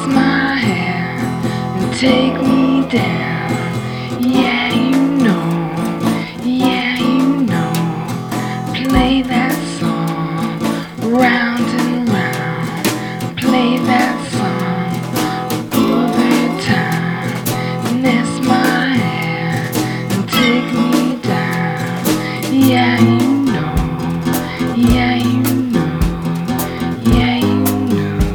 my hand and take me down. Yeah, you know. Play that song round and round. Play that